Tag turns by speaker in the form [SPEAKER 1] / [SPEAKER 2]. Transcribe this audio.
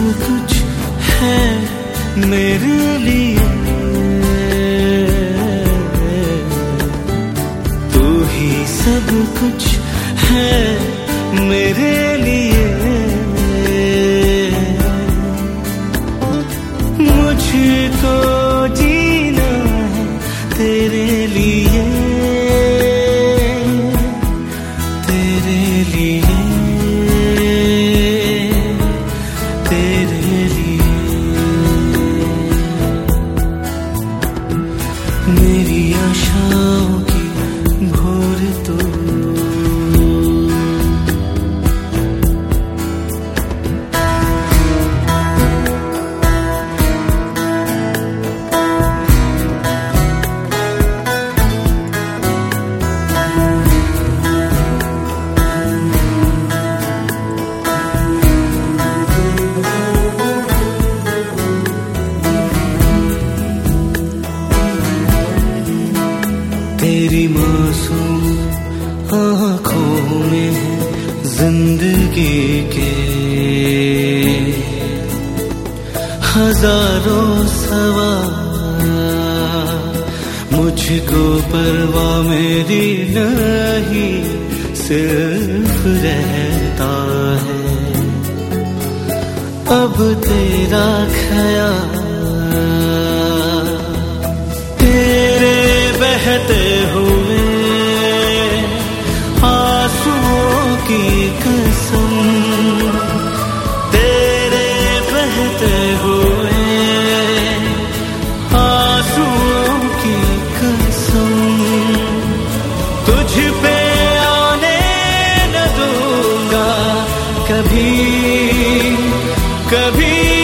[SPEAKER 1] कुछ है मेरे लिए, तू ही सब कुछ है मेरे लिए। मुझको जीना है तेरे लिए, तेरे लिए, तेरे लिए। मेरी आशाओं की भोर तो तेरी मासूम आँखों में है जिंदगी के हजारों सवाल। मुझको परवाह मेरी नहीं, सिर्फ रहता है अब तेरा ख्याल। तेरे बहते हुए आंसुओं की कसम, तेरे बहते हुए आंसुओं की कसम, तुझ पे आने न दूंगा कभी, कभी।